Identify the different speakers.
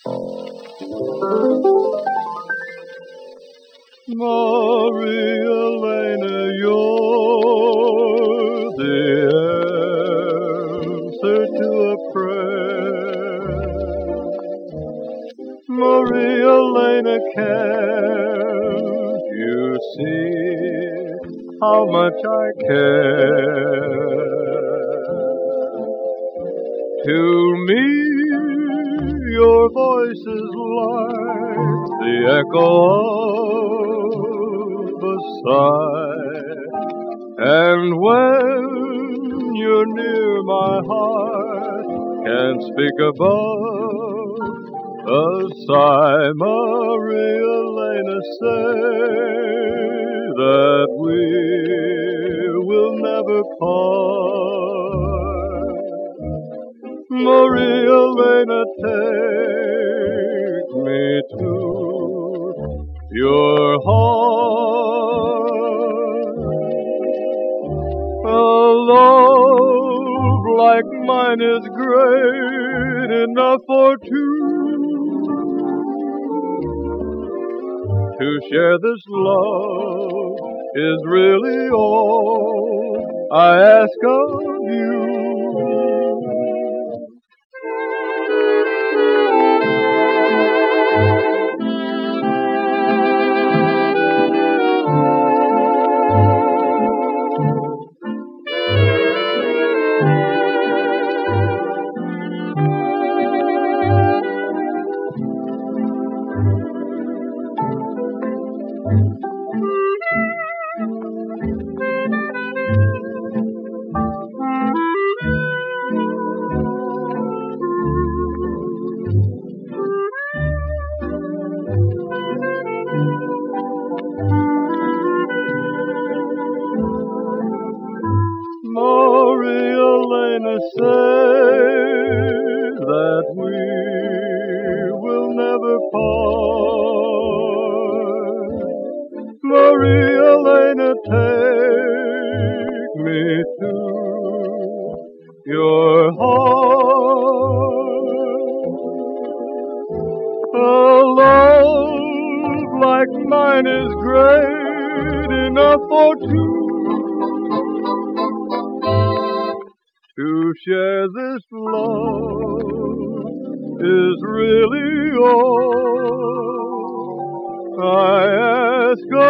Speaker 1: Maria Elena, you're the answer to a prayer. Maria Elena, can't you see how much I care? To me, your voice is like the echo of a sigh, and when you're near, my heart can't speak above a sigh. Maria Elena, say that we will never part. Maria Elena, take me to your heart. A love like mine is great enough for two. To share this love is really all I ask of you. Maria Elena, say that we will never part. Maria Elena, take me to your heart. A love like mine is great enough for two. To share this love is really all I ask of